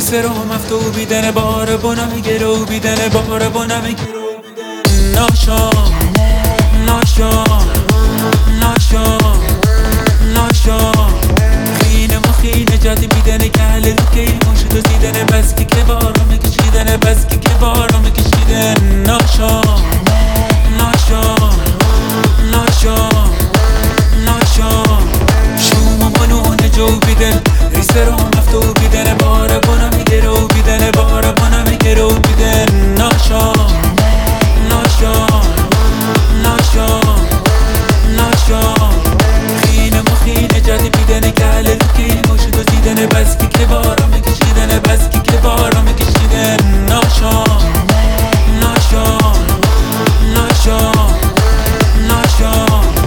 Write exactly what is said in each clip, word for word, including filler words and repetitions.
ریسه رو مفتو بیدن بار بونم گرو بیدن بار بونم گرو بیدن ناشا ناشا ناشا ناشا خینه و خینه جدی بیدن گل رو که مشت و زیدن بس که که بارا میکشیدن بس که که بارا میکشیدن ناشا ناشا ناشا ناشا شوم و منونه جو بیدن ریسه رو مفتو بیدن بار بونم گرو بیدن بار بونم گرو بیدن ناشا ناشا ناشا ناشا خینه و خینه جدی بیدن گل رو که مشت و زیدن بس که که بارا میکشیدن بس که که بارا میکشیدن ناشا ناشا ناشا ناشا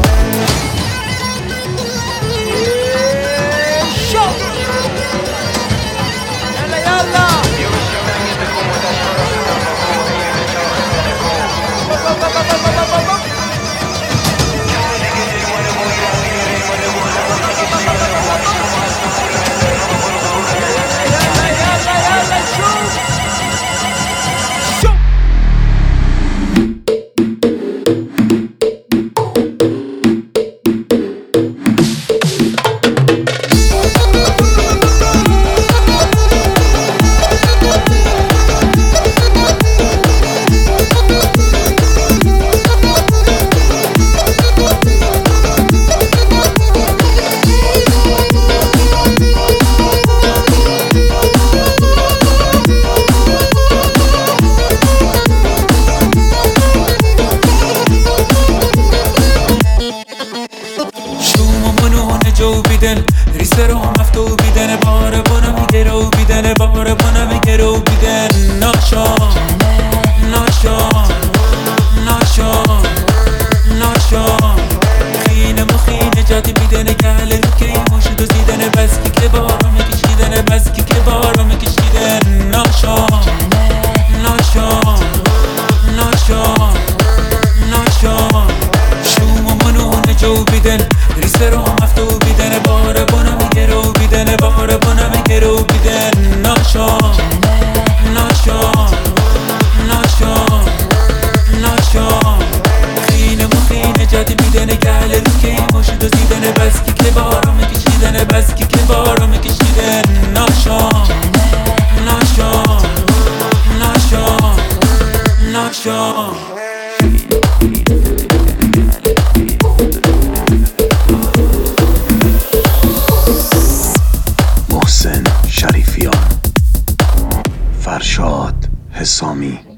جو بیدن ریسه رو مفتو بیدن بار بونم گرو بیدن بار بونم گرو بیدن ناشا ناشا ناشا ناشا خینه و خینه جدی بیدن گل رو که مشت و زیدن بس که که بارا میکشیدن بس که که بارا میکشیدن ناشا ناشا ناشا ناشا شوم و منونه جو بیدن ریسه رو مفتو بیدن بار بونم گرو بیدن بار بونم گرو بیدن ناشا ناشا ناشا ناشا خینه و خینه جدی بیدن گل رو که مشت و زیدن بس که که بارا میکشیدن بس که که بارا میکشیدن ناشا ناشا ناشا ناشا محسن شریفیان، فرشاد حسامی.